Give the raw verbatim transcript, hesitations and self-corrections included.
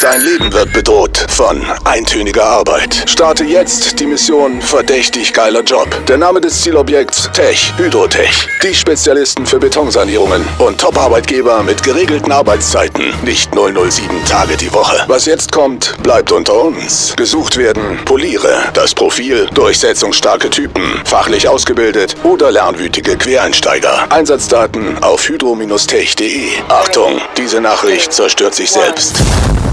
Dein Leben wird bedroht von eintöniger Arbeit. Starte jetzt die Mission Verdächtig geiler Job. Der Name des Zielobjekts Tech Hydrotech. Die Spezialisten für Betonsanierungen und Top-Arbeitgeber mit geregelten Arbeitszeiten. Nicht null null sieben Tage die Woche. Was jetzt kommt, bleibt unter uns. Gesucht werden Poliere, das Profil, durchsetzungsstarke Typen, fachlich ausgebildet oder lernwütige Quereinsteiger. Einsatzdaten auf hydro Bindestrich tech punkt de. Achtung, diese Nachricht zerstört sich selbst.